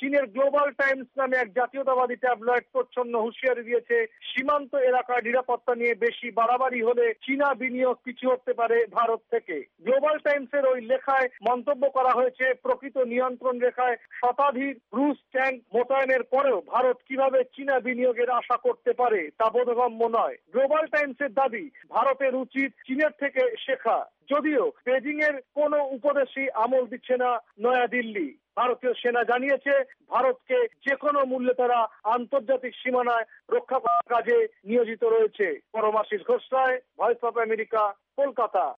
চীনের global Times নামে এক জাতীয়তাবাদী ট্যাবলয়েড প্রচ্ছন্ন হুঁশিয়ারি দিয়েছে, সীমান্ত এলাকায় নিরাপত্তা নিয়ে বেশি বাড়াবাড়ি হলে চীনা বিনিয়োগ পিছু হতে পারে ভারত থেকে। গ্লোবাল টাইমসের ওই লেখায় মন্তব্য করা হয়েছে, প্রকৃত নিয়ন্ত্রণ রেখায় শতাধিক রুশ ট্যাঙ্ক মোতায়েনের পরেও ভারত কিভাবে চীনা বিনিয়োগের আশা করতে পারে তা বোধগম্য নয়। গ্লোবাল টাইমসের দাবি, ভারতের উচিত চীনের থেকে শেখা। যদিও বেজিং এর কোনো উপদেশই আমল দিচ্ছে না নয়াদিল্লি। ভারতীয় সেনা জানিয়েছে, ভারতকে যে কোনো মূল্যে তারা আন্তর্জাতিক সীমানায় রক্ষা করার কাজে নিয়োজিত রয়েছে। Paramashis Ghosh Roy, voice of America, Kolkata.